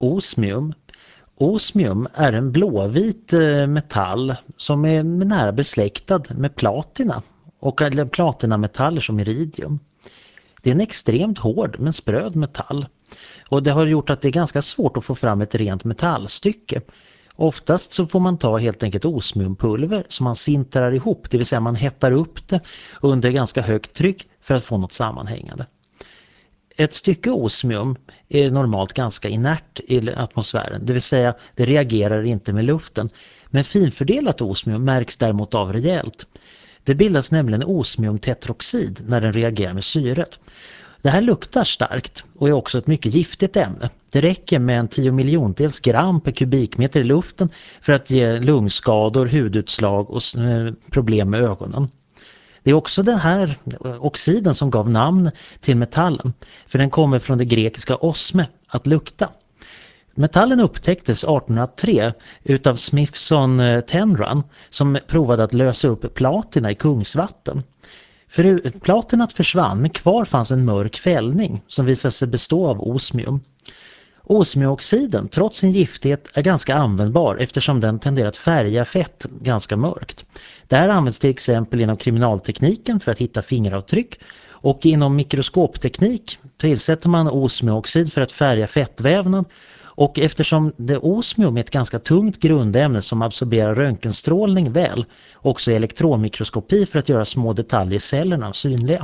Osmium. Osmium är en blåvit metall som är nära besläktad med platina och eller platinametaller som iridium. Det är en extremt hård men spröd metall och det har gjort att det är ganska svårt att få fram ett rent metallstycke. Oftast så får man ta helt enkelt osmiumpulver som man sintrar ihop, det vill säga man hettar upp det under ganska högt tryck för att få något sammanhängande. Ett stycke osmium är normalt ganska inert i atmosfären, det vill säga det reagerar inte med luften. Men finfördelat osmium märks däremot av rejält. Det bildas nämligen osmiumtetroxid när den reagerar med syret. Det här luktar starkt och är också ett mycket giftigt ämne. Det räcker med en 10 miljontels gram per kubikmeter i luften för att ge lungskador, hudutslag och problem med ögonen. Det är också den här oxiden som gav namn till metallen, för den kommer från det grekiska osme, att lukta. Metallen upptäcktes 1803 utav Smithson Tenrun som provade att lösa upp platina i Kungsvatten. För platinat försvann men kvar fanns en mörk fällning som visade sig bestå av osmium. Osmiumoxiden, trots sin giftighet, är ganska användbar eftersom den tenderar att färga fett ganska mörkt. Det här används till exempel inom kriminaltekniken för att hitta fingeravtryck och inom mikroskopteknik tillsätter man osmiumoxid för att färga fettvävnad. Och eftersom det osmium är ett ganska tungt grundämne som absorberar röntgenstrålning väl, också i elektronmikroskopi för att göra små detaljer i cellerna synliga.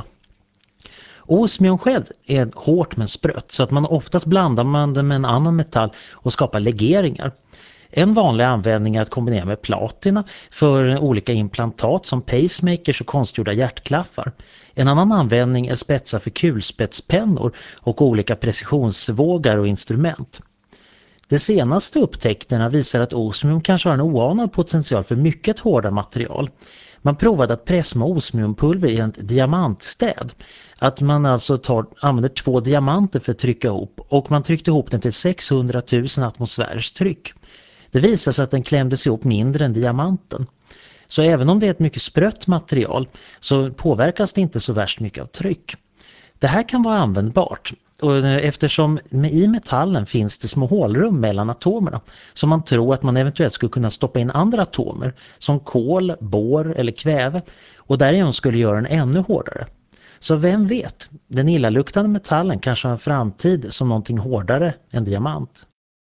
Osmium själv är hårt men sprött så att man oftast blandar man det med en annan metall och skapar legeringar. En vanlig användning är att kombinera med platina för olika implantat som pacemakers och konstgjorda hjärtklaffar. En annan användning är spetsar för kulspetspennor och olika precisionsvågar och instrument. De senaste upptäckterna visar att osmium kanske har en oanad potential för mycket hårda material. Man provade att pressa osmiumpulver i ett diamantstäd. Att man alltså använder 2 diamanter för att trycka ihop och man tryckte ihop den till 600 000 atmosfärers tryck. Det visade sig att den klämdes ihop mindre än diamanten. Så även om det är ett mycket sprött material så påverkas det inte så värst mycket av tryck. Det här kan vara användbart. Och eftersom i metallen finns det små hålrum mellan atomerna så man tror att man eventuellt skulle kunna stoppa in andra atomer som kol, bor eller kväve och därigenom skulle göra den ännu hårdare. Så vem vet, den illaluktande metallen kanske har en framtid som någonting hårdare än diamant.